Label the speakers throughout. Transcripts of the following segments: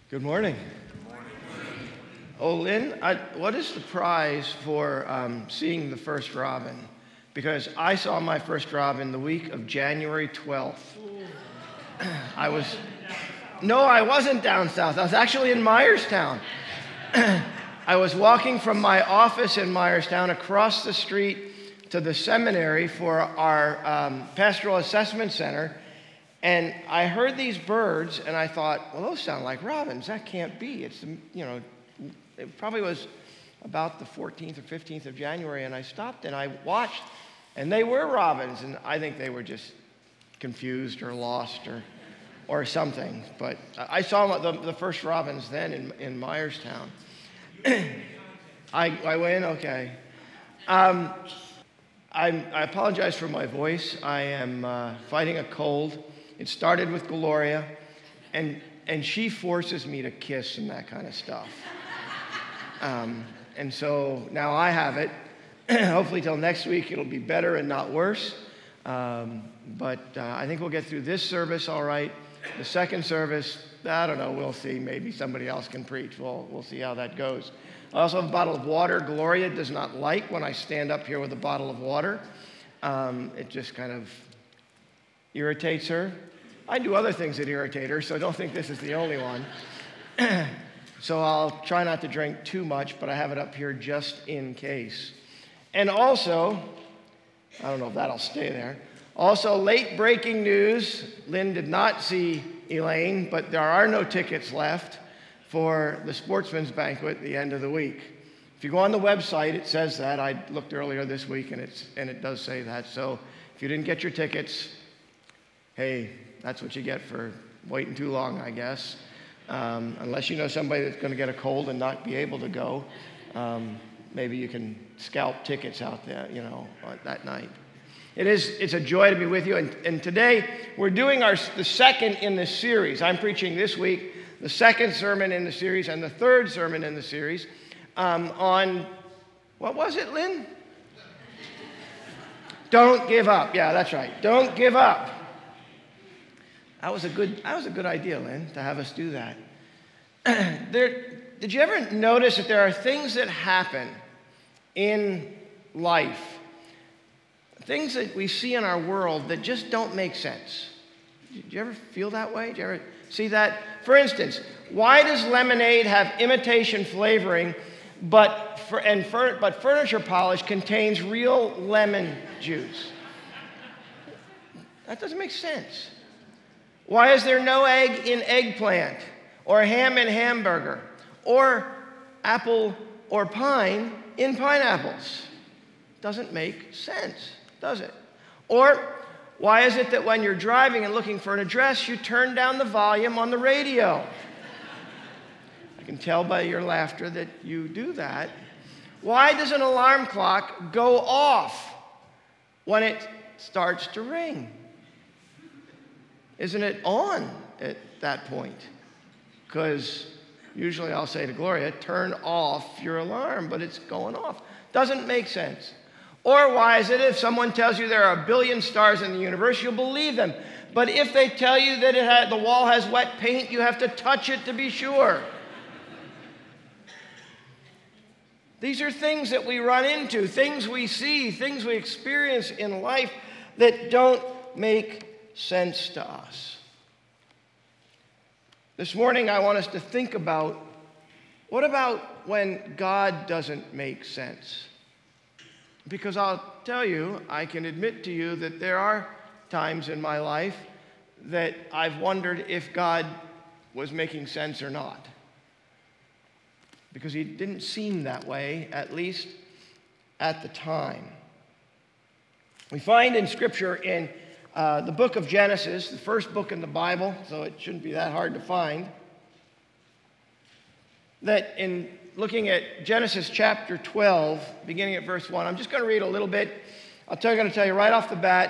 Speaker 1: Good morning. Oh, Lynn, what is the prize for seeing the first robin? Because I saw my first robin the week of January 12th. I wasn't down south. I was actually in Myerstown. I was walking from my office in Myerstown across the street to the seminary for our pastoral assessment center. And I heard these birds, and I thought, well, those sound like robins. That can't be. It probably was about the 14th or 15th of January, and I stopped and I watched, and they were robins, and I think they were just confused or lost or something. But I saw the first robins then in Myerstown. I win? Okay. I apologize for my voice. I am fighting a cold. It started with Gloria, and she forces me to kiss and that kind of stuff. And so now I have it. Hopefully till next week it'll be better and not worse. But I think we'll get through this service all right. The second service, I don't know, we'll see. Maybe somebody else can preach. We'll see how that goes. I also have a bottle of water. Gloria does not like when I stand up here with a bottle of water. It just kind of irritates her. I do other things that irritate her, so don't think this is the only one. So I'll try not to drink too much, but I have it up here just in case. And also, I don't know if that'll stay there. Also, late breaking news. Lynn did not see Elaine, but there are no tickets left for the Sportsman's Banquet at the end of the week. If you go on the website, it says that. I looked earlier this week, and it does say that. So if you didn't get your tickets, hey, that's what you get for waiting too long, I guess. Unless you know somebody that's going to get a cold and not be able to go, maybe you can scalp tickets out there, that night. It's a joy to be with you. And today we're doing the second in this series. I'm preaching this week the second sermon in the series and the third sermon in the series on, what was it, Lynn? Don't give up. Yeah, that's right. Don't give up. That was a good idea, Lynn, to have us do that. Did you ever notice that there are things that happen in life, things that we see in our world that just don't make sense? Did you ever feel that way? Did you ever see that? For instance, why does lemonade have imitation flavoring, but furniture polish contains real lemon juice? That doesn't make sense. Why is there no egg in eggplant, or ham in hamburger, or apple or pine in pineapples? Doesn't make sense, does it? Or why is it that when you're driving and looking for an address, you turn down the volume on the radio? I can tell by your laughter that you do that. Why does an alarm clock go off when it starts to ring? Isn't it on at that point? Because usually I'll say to Gloria, turn off your alarm, but it's going off. Doesn't make sense. Or why is it if someone tells you there are 1 billion stars in the universe, you'll believe them. But if they tell you that the wall has wet paint, you have to touch it to be sure. These are things that we run into, things we see, things we experience in life that don't make sense to us. This morning, I want us to think about, what about when God doesn't make sense? Because I'll tell you, I can admit to you that there are times in my life that I've wondered if God was making sense or not. Because he didn't seem that way, at least at the time. We find in Scripture in the book of Genesis, the first book in the Bible, so it shouldn't be that hard to find, that in looking at Genesis chapter 12, beginning at verse 1, I'm just going to read a little bit. I'm going to tell you right off the bat,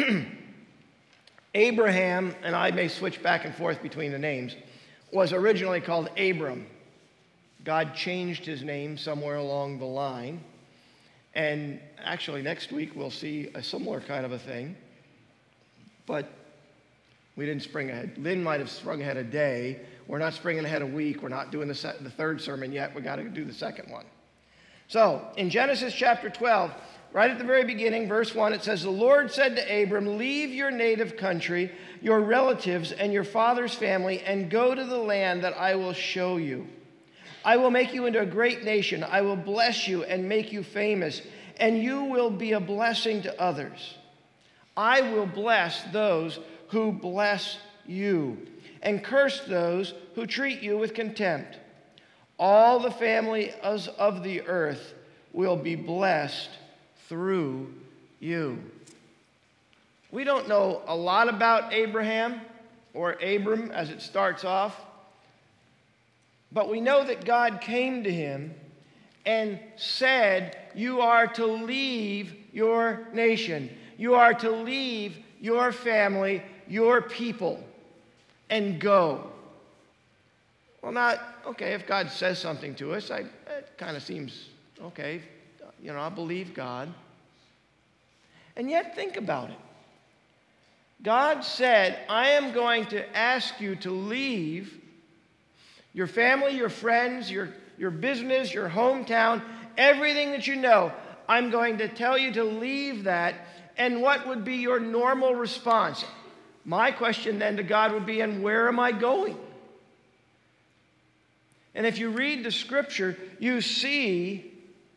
Speaker 1: Abraham, and I may switch back and forth between the names, was originally called Abram. God changed his name somewhere along the line. And actually next week we'll see a similar kind of a thing. But We didn't spring ahead. Lynn might have sprung ahead a day. We're not springing ahead a week. We're not doing the third sermon yet. We got to do the second one. So, in Genesis chapter 12, right at the very beginning, verse 1, it says, "The Lord said to Abram, leave your native country, your relatives, and your father's family, and go to the land that I will show you. I will make you into a great nation. I will bless you and make you famous, and you will be a blessing to others. I will bless those who bless you, and curse those who treat you with contempt. All the families of the earth will be blessed through you." We don't know a lot about Abraham, or Abram as it starts off, but we know that God came to him and said, you are to leave your nation. You are to leave your family, your people, and go. Well, if God says something to us, it kind of seems, okay, I believe God. And yet, think about it. God said, I am going to ask you to leave your family, your friends, your business, your hometown, everything that you know. I'm going to tell you to leave that. And what would be your normal response? My question then to God would be, and where am I going? And if you read the scripture, you see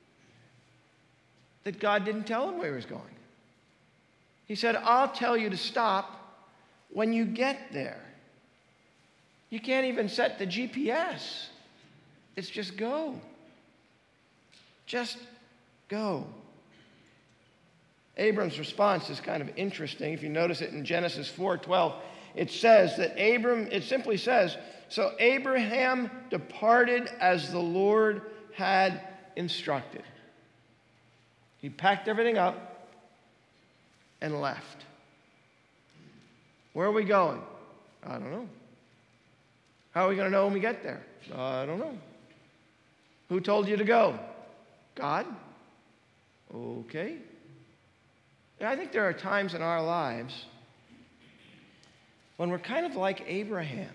Speaker 1: that God didn't tell him where he was going. He said, I'll tell you to stop when you get there. You can't even set the GPS. It's just go. Just go. Abram's response is kind of interesting. If you notice it in Genesis 4:12, it says that it simply says, so Abraham departed as the Lord had instructed. He packed everything up and left. Where are we going? I don't know. How are we going to know when we get there? I don't know. Who told you to go? God? Okay. I think there are times in our lives when we're kind of like Abraham.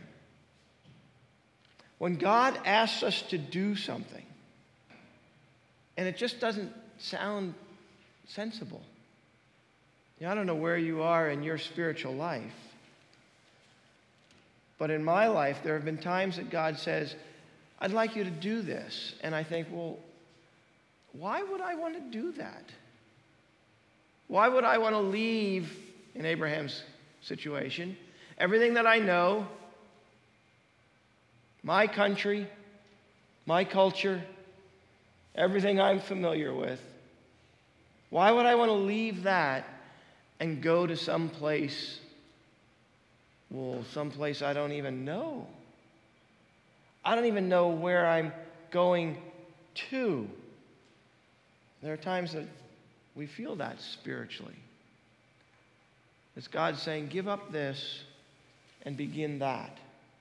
Speaker 1: When God asks us to do something and it just doesn't sound sensible. I don't know where you are in your spiritual life, but in my life there have been times that God says, I'd like you to do this. And I think, well, why would I want to do that? Why would I want to leave, in Abraham's situation, everything that I know, my country, my culture, everything I'm familiar with? Why would I want to leave that and go to someplace I don't even know? I don't even know where I'm going to. There are times that we feel that spiritually. It's God saying, give up this and begin that.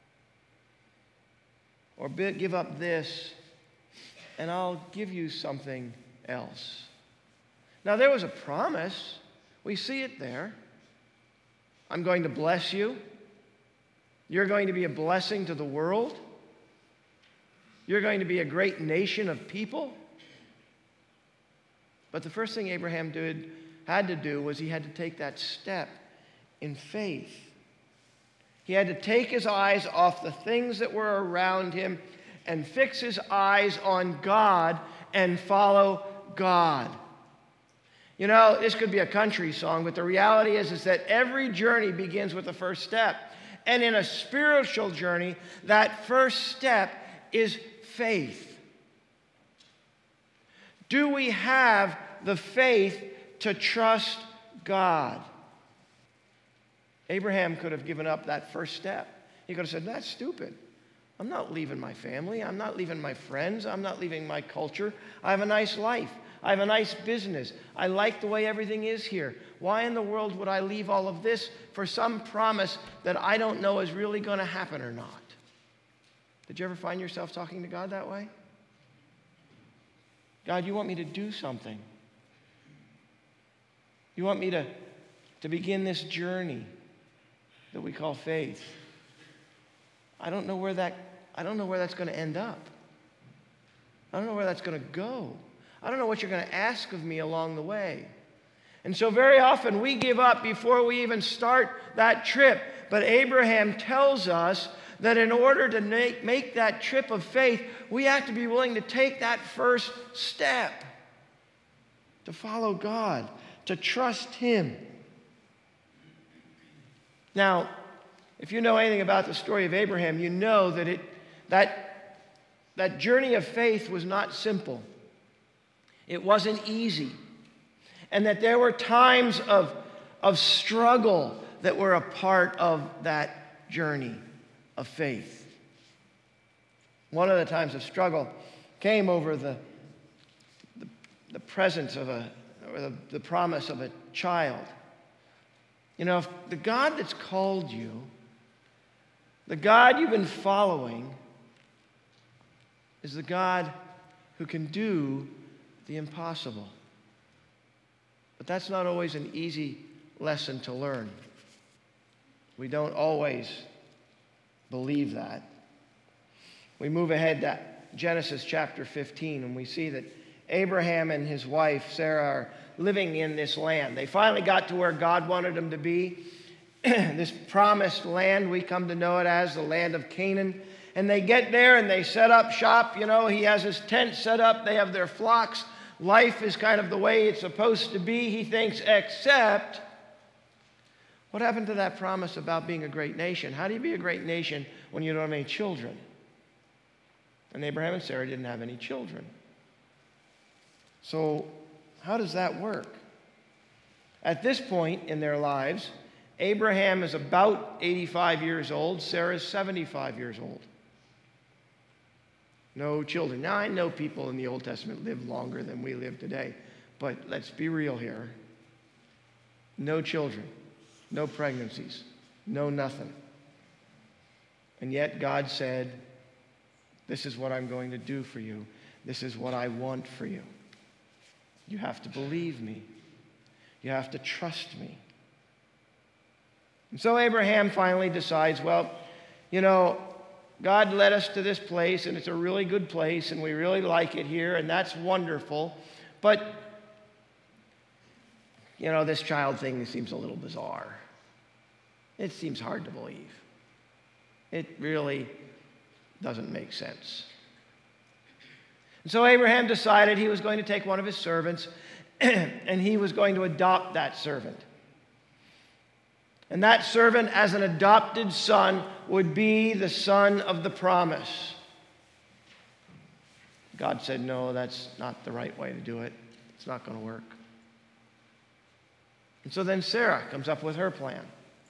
Speaker 1: Or give up this and I'll give you something else. Now, there was a promise. We see it there. I'm going to bless you. You're going to be a blessing to the world. You're going to be a great nation of people. But the first thing Abraham had to do was he had to take that step in faith. He had to take his eyes off the things that were around him and fix his eyes on God and follow God. This could be a country song, but the reality is that every journey begins with the first step. And in a spiritual journey, that first step is faith. Do we have the faith to trust God? Abraham could have given up that first step. He could have said, that's stupid. I'm not leaving my family. I'm not leaving my friends. I'm not leaving my culture. I have a nice life. I have a nice business. I like the way everything is here. Why in the world would I leave all of this for some promise that I don't know is really going to happen or not? Did you ever find yourself talking to God that way? God, you want me to do something. You want me to begin this journey. that we call faith. I don't know where that's going to end up. I don't know where that's going to go. I don't know what you're going to ask of me along the way. And so very often we give up before we even start that trip. But Abraham tells us that in order to make that trip of faith, we have to be willing to take that first step, to follow God, to trust Him. Now, if you know anything about the story of Abraham, you know that journey of faith was not simple. It wasn't easy. And that there were times of struggle that were a part of that journey of faith. One of the times of struggle came over the presence of the promise of a child. You know, if the God that's called you, the God you've been following, is the God who can do the impossible. But that's not always an easy lesson to learn. We don't always believe that. We move ahead to Genesis chapter 15, and we see that Abraham and his wife Sarah are living in this land. They finally got to where God wanted them to be. This promised land, we come to know it as the land of Canaan. And they get there and they set up shop. You know, he has his tent set up. They have their flocks. Life is kind of the way it's supposed to be, he thinks, except what happened to that promise about being a great nation? How do you be a great nation when you don't have any children? And Abraham and Sarah didn't have any children. So how does that work? At this point in their lives, Abraham is about 85 years old. Sarah is 75 years old. No children. Now, I know people in the Old Testament lived longer than we live today, but let's be real here. No children, no pregnancies, no nothing. And yet God said, this is what I'm going to do for you. This is what I want for you. You have to believe me. You have to trust me. And so Abraham finally decides, well, you know, God led us to this place, and it's a really good place, and we really like it here, and that's wonderful. But, you know, this child thing seems a little bizarre. It seems hard to believe. It really doesn't make sense. And so Abraham decided he was going to take one of his servants, and he was going to adopt that servant. And that servant, as an adopted son, would be the son of the promise. God said, no, that's not the right way to do it. It's not going to work. And so then Sarah comes up with her plan.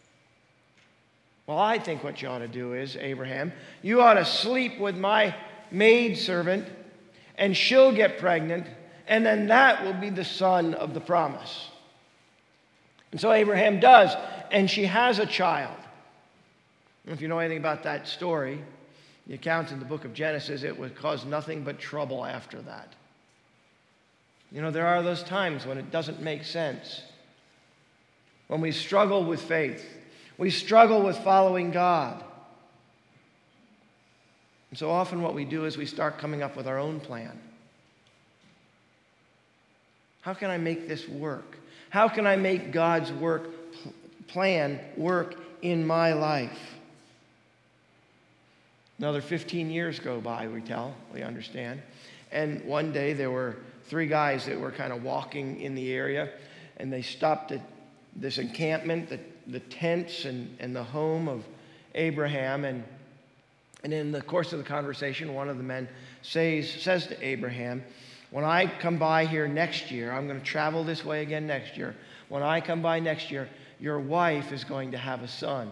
Speaker 1: Well, I think what you ought to do is, Abraham, you ought to sleep with my maidservant, and she'll get pregnant, and then that will be the son of the promise. And so Abraham does, and she has a child. And if you know anything about that story, the account in the book of Genesis, it would cause nothing but trouble after that. You know, there are those times when it doesn't make sense, when we struggle with faith, we struggle with following God. And so often what we do is we start coming up with our own plan. How can I make this work? How can I make God's plan work in my life? Another 15 years go by, we understand. And one day there were 3 guys that were kind of walking in the area, and they stopped at this encampment, the tents and the home of Abraham. And in the course of the conversation, one of the men says to Abraham, when I come by here next year, I'm going to travel this way again next year. When I come by next year, your wife is going to have a son.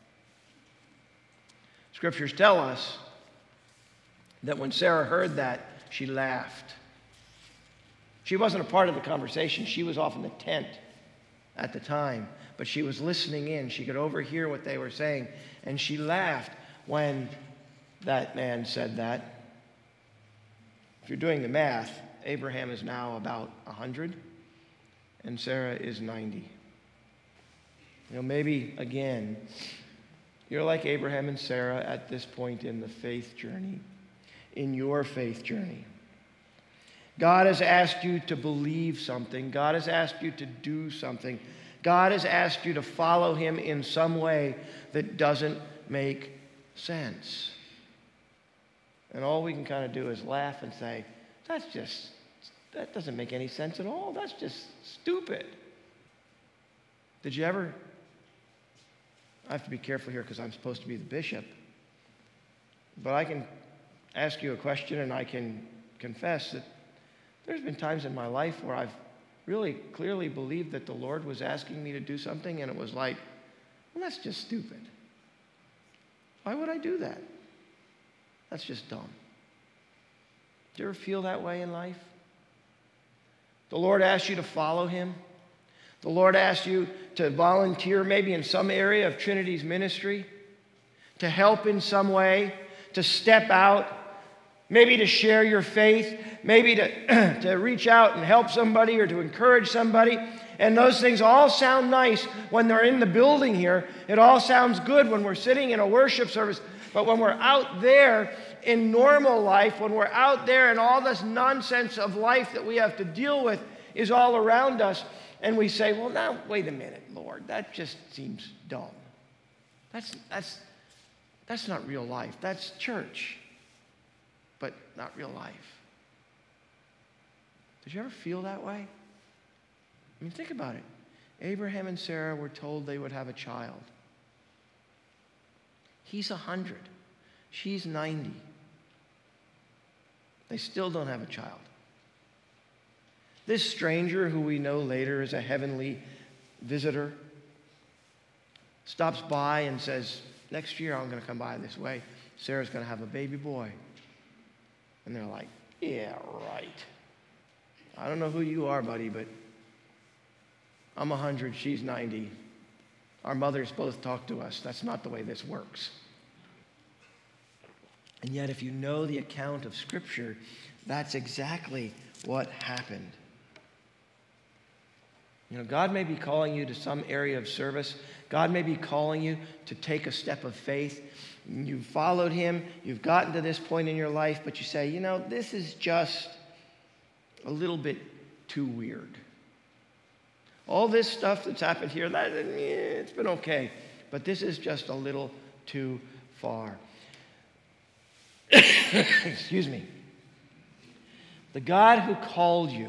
Speaker 1: Scriptures tell us that when Sarah heard that, she laughed. She wasn't a part of the conversation. She was off in the tent at the time, but she was listening in. She could overhear what they were saying, and she laughed when that man said that. If you're doing the math, Abraham is now about 100, and Sarah is 90. Maybe, again, you're like Abraham and Sarah at this point in the faith journey, in your faith journey. God has asked you to believe something. God has asked you to do something. God has asked you to follow him in some way that doesn't make sense. And all we can kind of do is laugh and say, that doesn't make any sense at all. That's just stupid. Did you ever? I have to be careful here because I'm supposed to be the bishop. But I can ask you a question and I can confess that there's been times in my life where I've really clearly believed that the Lord was asking me to do something, and it was like, well, that's just stupid. Why would I do that? That's just dumb. Do you ever feel that way in life? The Lord asked you to follow him. The Lord asked you to volunteer maybe in some area of Trinity's ministry, to help in some way, to step out, maybe to share your faith, maybe to reach out and help somebody or to encourage somebody. And those things all sound nice when they're in the building here. It all sounds good when we're sitting in a worship service. But when we're out there in normal life, when we're out there and all this nonsense of life that we have to deal with is all around us, and we say, well, now, wait a minute, Lord, that just seems dumb. That's not real life. That's church, but not real life. Did you ever feel that way? I mean, think about it. Abraham and Sarah were told they would have a child. He's 100. She's 90. They still don't have a child. This stranger, who we know later is a heavenly visitor, stops by and says, next year I'm going to come by this way. Sarah's going to have a baby boy. And they're like, yeah, right. I don't know who you are, buddy, but I'm 100, she's 90. Our mothers both talk to us. That's not the way this works. And yet, if you know the account of Scripture, that's exactly what happened. God may be calling you to some area of service. God may be calling you to take a step of faith. You've followed him. You've gotten to this point in your life, but you say, this is just a little bit too weird. All this stuff that's happened here, it's been okay, but this is just a little too far. Excuse me. The God who called you,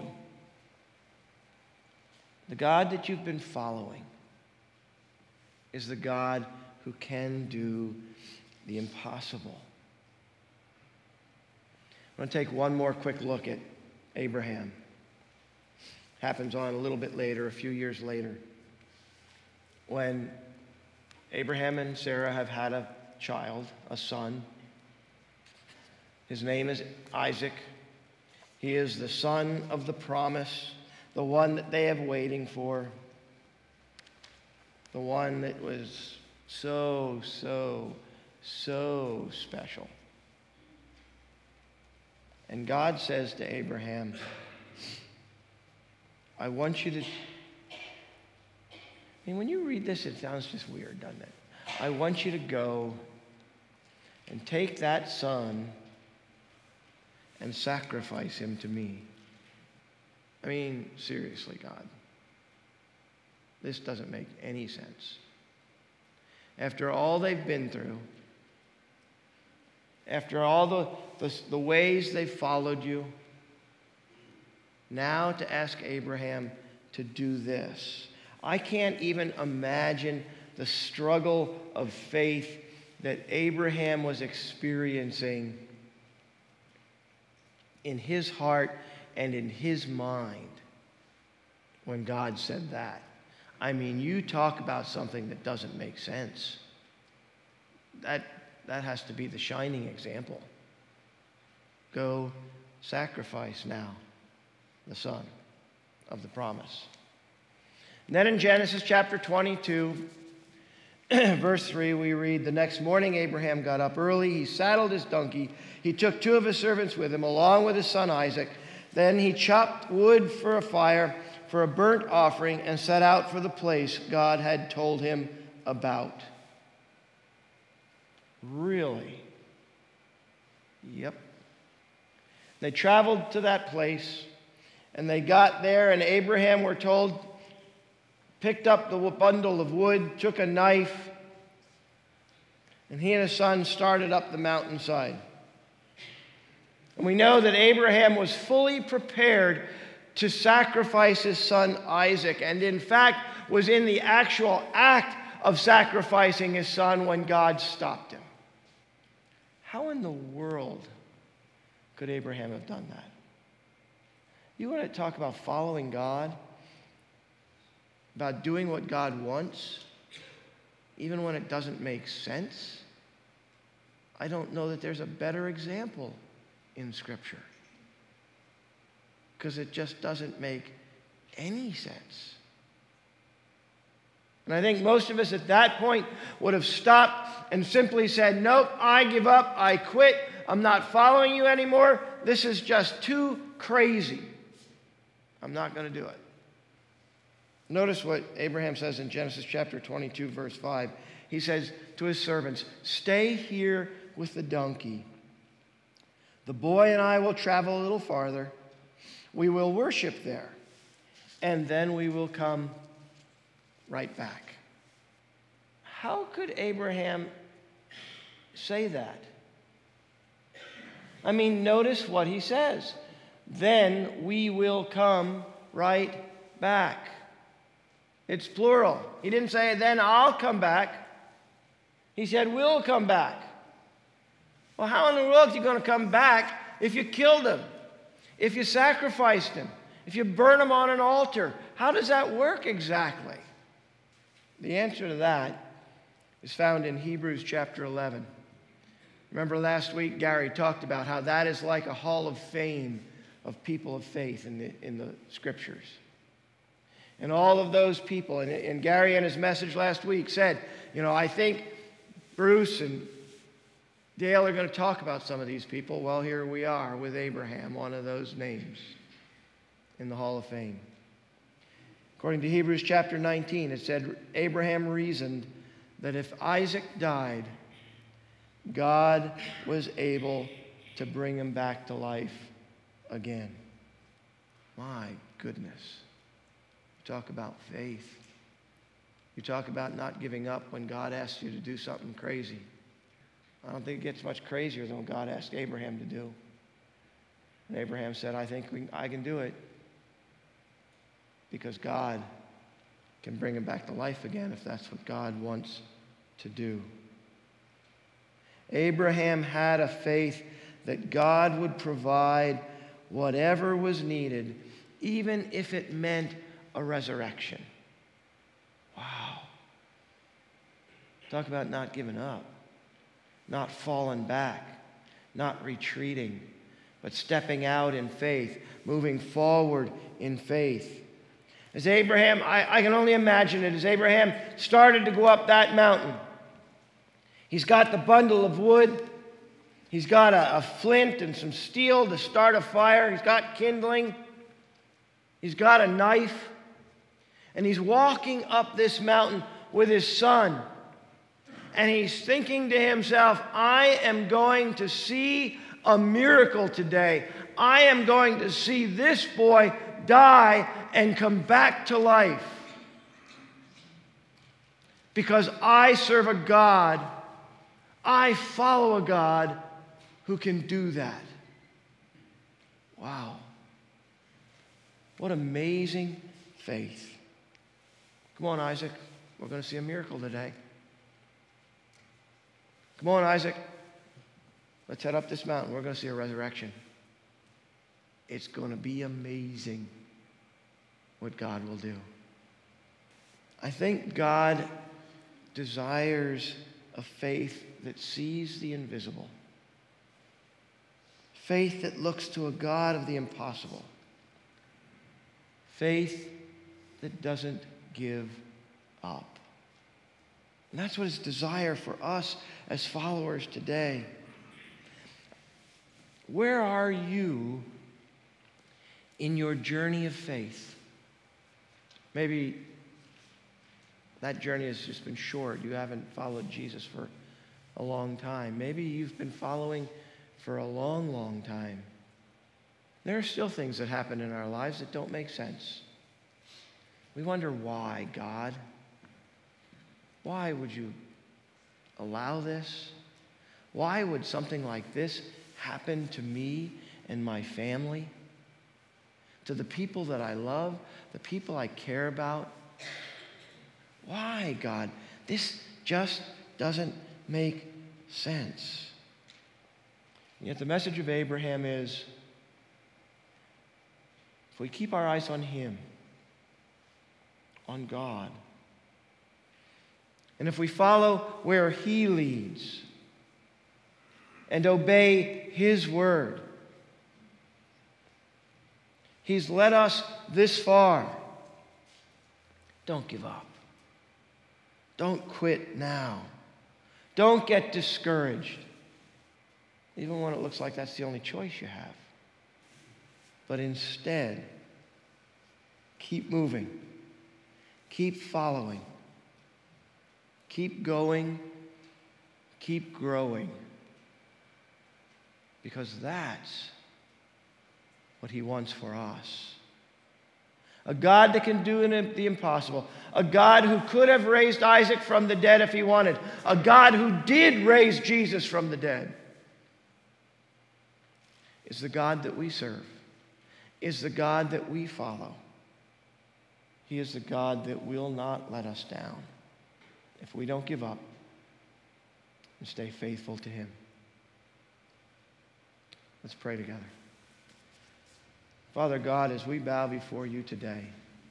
Speaker 1: the God that you've been following, is the God who can do the impossible. I'm going to take one more quick look at Abraham. Happens on a little bit later, a few years later, when Abraham and Sarah have had a child, a son. His name is Isaac. He is the son of the promise, the one that they have waiting for, the one that was so special. And God says to Abraham, I want you to... when you read this, it sounds just weird, doesn't it? I want you to go and take that son and sacrifice him to me. Seriously, God. This doesn't make any sense. After all they've been through, after all the ways they've followed you, now to ask Abraham to do this. I can't even imagine the struggle of faith that Abraham was experiencing in his heart and in his mind when God said that. You talk about something that doesn't make sense. That has to be the shining example. Go sacrifice now the son of the promise. And then in Genesis chapter 22, verse 3, we read, the next morning Abraham got up early. He saddled his donkey. He took 2 of his servants with him, along with his son Isaac. Then he chopped wood for a fire, for a burnt offering and set out for the place God had told him about. Really? Yep. They traveled to that place, and they got there, and Abraham, we're told, picked up the bundle of wood, took a knife, and he and his son started up the mountainside. And we know that Abraham was fully prepared to sacrifice his son Isaac, and in fact was in the actual act of sacrificing his son when God stopped him. How in the world could Abraham have done that? You want to talk about following God? About doing what God wants, even when it doesn't make sense? I don't know that there's a better example in Scripture, because it just doesn't make any sense. And I think most of us at that point would have stopped and simply said, nope, I give up, I quit, I'm not following you anymore. This is just too crazy. I'm not going to do it. Notice what Abraham says in Genesis chapter 22, verse 5. He says to his servants, stay here with the donkey. The boy and I will travel a little farther. We will worship there, and then we will come right back. How could Abraham say that? I mean, notice what he says. Then we will come right back. It's plural. He didn't say, then I'll come back. He said, we'll come back. Well, how in the world are you going to come back if you killed him? If you sacrificed him? If you burn him on an altar? How does that work exactly? The answer to that is found in Hebrews chapter 11. Remember last week, Gary talked about how that is like a hall of fame of people of faith in the Scriptures. And all of those people, and Gary in his message last week said, I think Bruce and Dale are going to talk about some of these people. Well, here we are with Abraham, one of those names in the Hall of Fame. According to Hebrews chapter 19, it said, Abraham reasoned that if Isaac died, God was able to bring him back to life again. My goodness. You talk about faith. You talk about not giving up when God asks you to do something crazy. I don't think it gets much crazier than what God asked Abraham to do. And Abraham said, I think I can do it because God can bring him back to life again if that's what God wants to do. Abraham had a faith that God would provide whatever was needed, even if it meant a resurrection. Wow. Talk about not giving up, not falling back, not retreating, but stepping out in faith, moving forward in faith. As Abraham, I can only imagine it, as Abraham started to go up that mountain, he's got the bundle of wood, he's got a flint and some steel to start a fire, he's got kindling, he's got a knife, and he's walking up this mountain with his son. And he's thinking to himself, I am going to see a miracle today. I am going to see this boy die and come back to life. Because I serve a God, I follow a God who can do that. Wow. What amazing faith. Come on, Isaac. We're going to see a miracle today. Come on, Isaac. Let's head up this mountain. We're going to see a resurrection. It's going to be amazing what God will do. I think God desires a faith that sees the invisible. Faith that looks to a God of the impossible. Faith that doesn't give up. And that's what his desire for us as followers today. Where are you in your journey of faith? Maybe that journey has just been short. You haven't followed Jesus for a long time. Maybe you've been following for a long, long time. There are still things that happen in our lives that don't make sense. We wonder why, God? Why would you allow this? Why would something like this happen to me and my family? To the people that I love, the people I care about? Why, God? This just doesn't make sense. And yet the message of Abraham is, if we keep our eyes on him, on God, and if we follow where he leads and obey his word, he's led us this far. Don't give up. Don't quit now. Don't get discouraged, even when it looks like that's the only choice you have. But instead, keep moving. Keep following. Keep going. Keep growing. Because that's what he wants for us. A God that can do the impossible. A God who could have raised Isaac from the dead if he wanted. A God who did raise Jesus from the dead. Is the God that we serve. Is the God that we follow. He is the God that will not let us down if we don't give up and stay faithful to him. Let's pray together. Father God, as we bow before you today,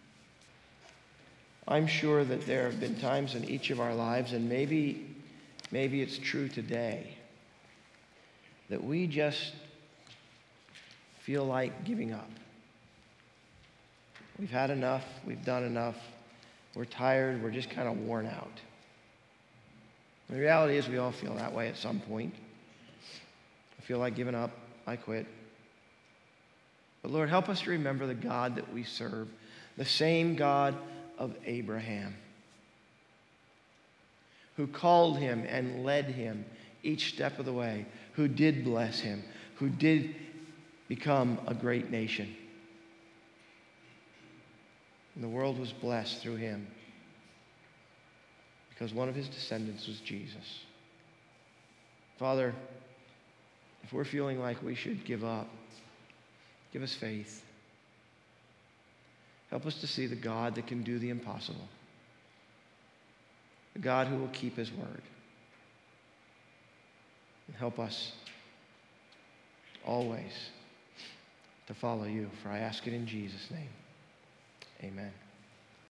Speaker 1: I'm sure that there have been times in each of our lives, and maybe it's true today, that we just feel like giving up. We've had enough. We've done enough. We're tired. We're just kind of worn out. The reality is we all feel that way at some point. I feel like giving up. I quit. But Lord, help us to remember the God that we serve, the same God of Abraham, who called him and led him each step of the way, who did bless him, who did become a great nation. And the world was blessed through him because one of his descendants was Jesus. Father, if we're feeling like we should give up, give us faith. Help us to see the God that can do the impossible, the God who will keep his word. And help us always to follow you, for I ask it in Jesus' name. Amen.